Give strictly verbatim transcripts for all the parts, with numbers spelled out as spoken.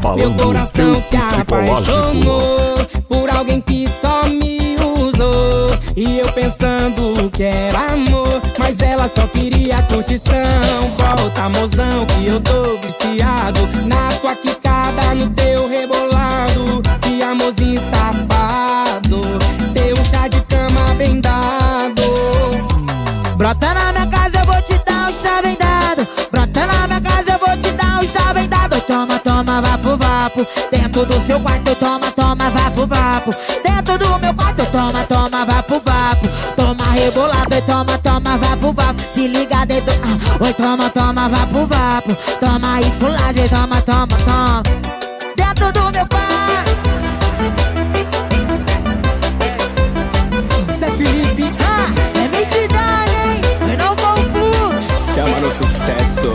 Meu coração se apaixonou por alguém que só me usou, e eu pensando que era amor, mas ela só queria curtição. Volta, mozão, que eu tô viciado na tua quicada, no teu rebolado. Que amorzinho safado, teu chá de cama bem dado. Brota na minha casa, eu vou te dar um chá bem dado. Brota na minha casa, eu vou te dar um chá bem dado. Toma, toma, vapo, vapo. Dentro do seu quarto, toma, toma, vapo, vapo. Dentro do meu quarto, toma, toma, vapo, vapo. Toma rebolado e toma, toma, vapo, vapo. Se liga dedo, ah. Oi, toma, toma, vapo, vapo. Toma esculagem, toma, toma, toma. Dentro do meu quarto. Zé Felipe, ah, é minha cidade, hein? Eu não vou fluxo. chama no sucesso.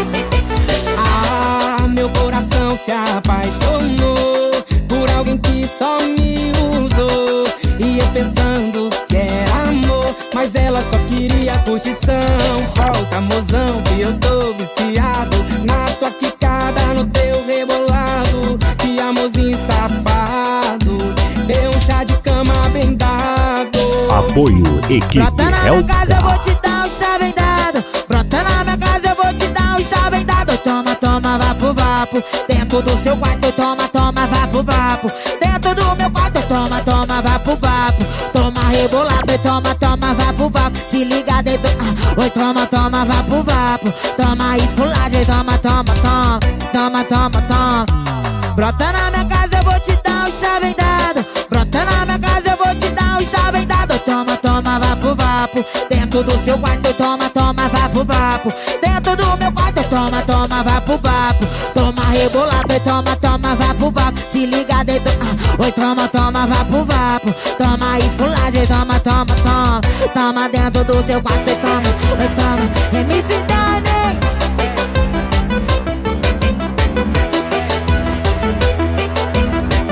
Ah, meu coração se apaixonou por alguém que só me usou, e eu pensando que era amor, mas ela só queria curtição. Volta, mozão, que eu tô viciado na tua quicada, no teu rebolado. Que amorzinho safado, deu um chá de cama bem dado. Apoio Equipe Brota na minha casa, eu vou Help. te dar um chá bem dado. Brota na minha casa, eu vou te dar um chá bem dado. Toma, toma, vapo, vapo. Dentro do seu quarto, toma, toma, vapo, vapo. Dentro do meu quarto, toma, toma, vapo, vapo. Toma rebolado e toma, toma, vapo, vapo. Se liga dedo, ah. Oi, toma, toma, vapo, vapo. Toma esculagem, toma, toma, toma. Toma, toma, toma. Brota na minha casa, eu vou te dar um chá bem dado. Brota na minha casa, eu vou te dar um chá bem dado. Toma, toma, vapo, vapo. Dentro do seu quarto, toma, toma, vapo, vapo. Dentro do meu quarto, toma, toma, vapo, vapo. Toma rebolado e toma, toma, vapo, vapo. Se liga dedo, ah. Oi, toma, toma, vapo, vapo. Toma esculagem, toma, toma, toma. Toma dentro do seu quarto e toma, oi, toma. M C Dani.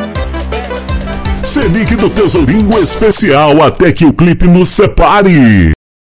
Selic do Tesourinho Especial até que o clipe nos separe.